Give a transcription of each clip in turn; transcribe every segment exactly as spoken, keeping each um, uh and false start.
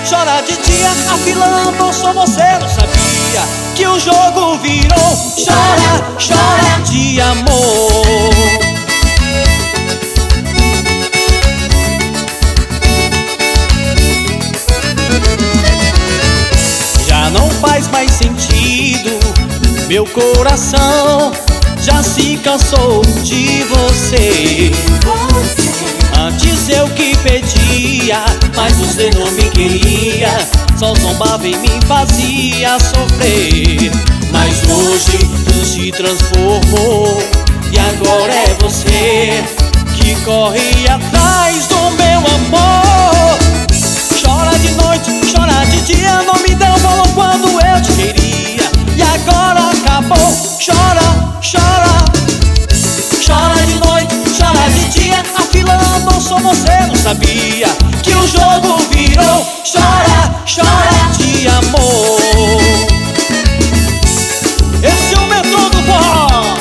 chora de dia, afilando só você não sabia que o jogo virou. Chora, chora de amor. Já não faz mais sentido, meu coração já se cansou de você. Antes eu que pedia, mas você não me queria, só zombava e me fazia sofrer. Mas hoje tudo se transformou e agora é você que corre atrás do meu amor. Chora de noite, chora de dia, não me deu valor quando eu te queria e agora acabou. Chora, chora, chora de noite, chora de dia, afilando só você não sabia que o jogo virou. Chora, chora de amor. Esse é o metrô do forró.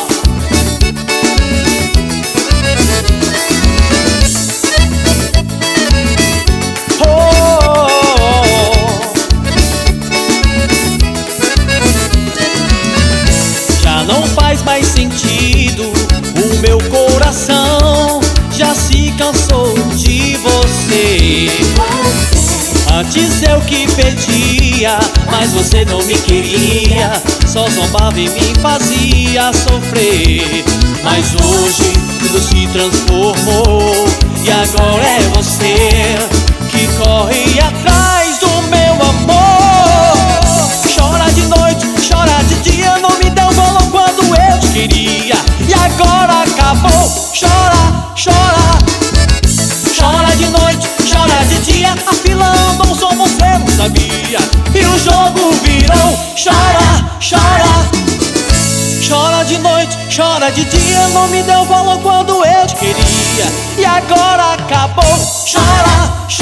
Já não faz mais sentido, o meu coração já se cansou de você. Antes eu que pedia, mas você não me queria, só zombava e me fazia sofrer. Mas hoje tudo se transformou e agora é você que corre atrás do meu amor. Chora de noite, chora de dia, não me deu valor quando eu te queria e agora acabou. Chora, chora, chora de noite, chora de dia, afilando um som você não sabia e o jogo virou. Chora, chora, chora de noite, chora de dia, não me deu valor quando eu te queria e agora acabou. Chora, chora.